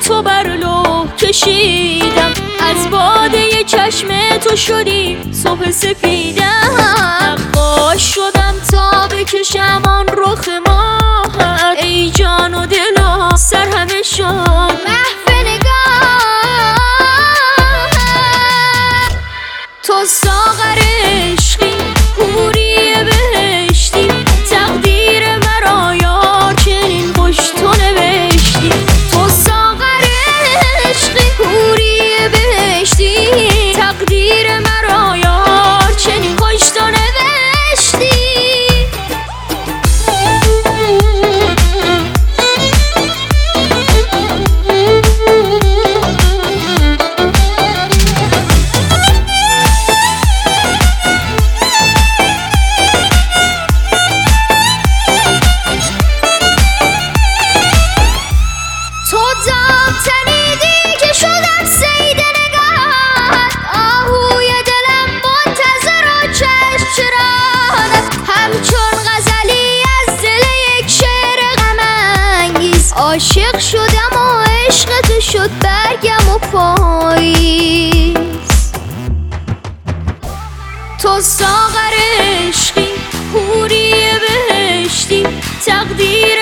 تو بر لوح کشیدم، از باده چشم تو شدی صبح سپیدم. نقاش شدم تا بکشم آن رخ ماهت، ای جان و دلا سر همه شد محو نگاهت. تو ساغر عشقی، حوری بهشتی، تقدیر مرا یار چنین خوش تو نوشتی. تو ساغر عشقی، حوری بهشتی، تقدیر مرا یار چنین خوش تو نوشتی. تو دام تنیدی که شدم سید نگاهت، آهوی دلم منتظر و چشم چراغت. همچون غزلی از دل یک شعر غم انگیز، عاشق شدم و عشق تو شد برگم و پاییز. تو ساغر عشقی، حوری بهشتی، تقدیر